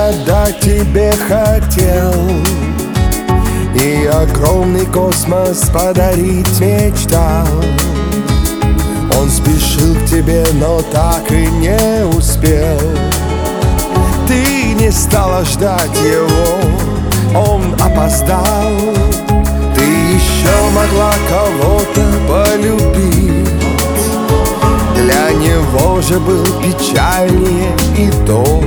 отдать тебе хотел, и огромный космос подарить мечтал. Он спешил к тебе, но так и не успел. Ты не стала ждать его, он опоздал. Ты еще могла кого-то полюбить. Для него же был печальнее итог.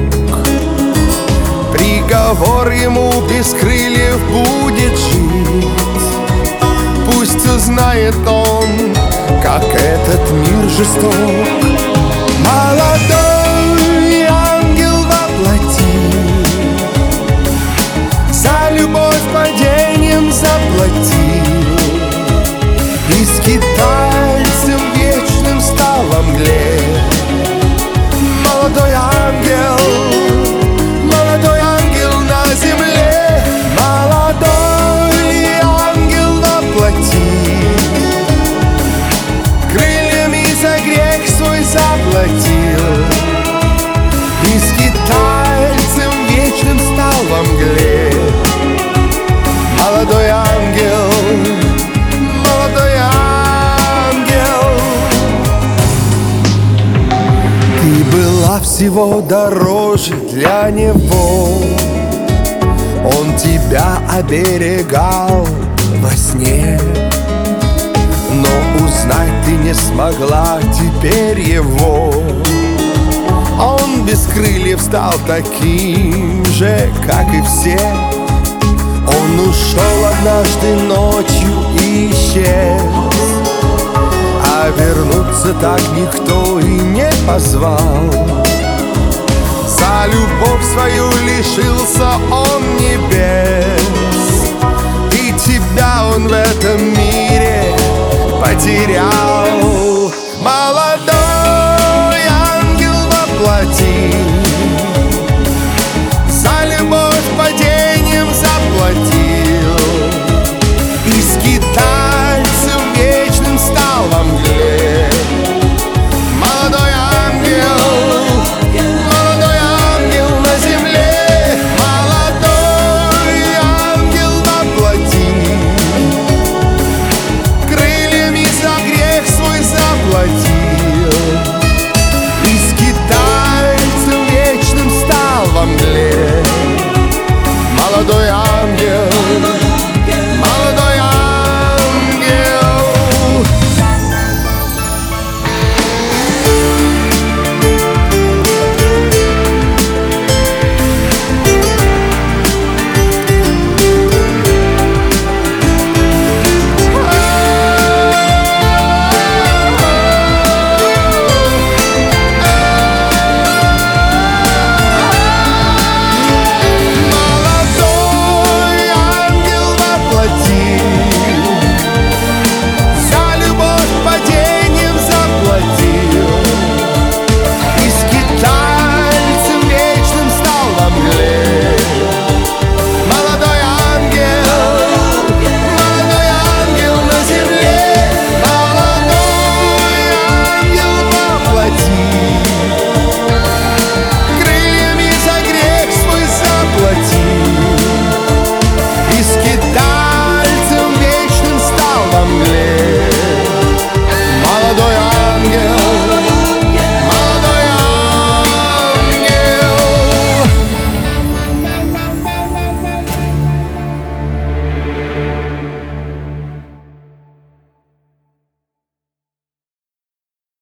Приговор ему без крыльев будет жить. Пусть узнает он, как этот мир жесток. Молодой ангел воплоти, за любовь падением заплатил, и скитальцем вечным стал во мгле. Молодой ангел на земле. Молодой ангел воплоти, крыльями за грех свой заплатил, и скитальцем вечным стал во мгле. Молодой ангел, молодой ангел. Ты была всего дороже для него. Он тебя оберегал во сне, но узнать ты не смогла теперь его. Он без крыльев стал таким же, как и все. Он ушел однажды ночью и исчез, а вернуться так никто и не позвал. За любовь свою лишился он небес, и тебя он в этом мире потерял.